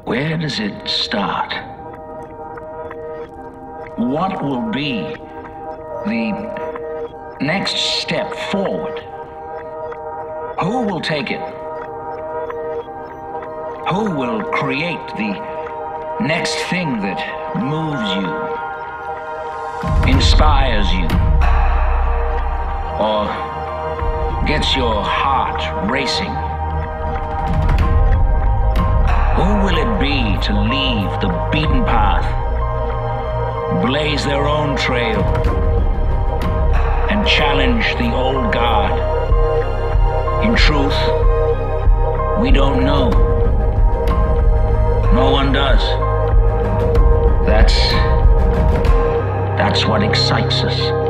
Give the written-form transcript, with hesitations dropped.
Where does it start? What will be the next step forward? Who will take it? Who will create the next thing that moves you, inspires you, or gets your heart racing? Who will it be to leave the beaten path, blaze their own trail, and challenge the old guard? In truth, we don't know. No one does. That's what excites us.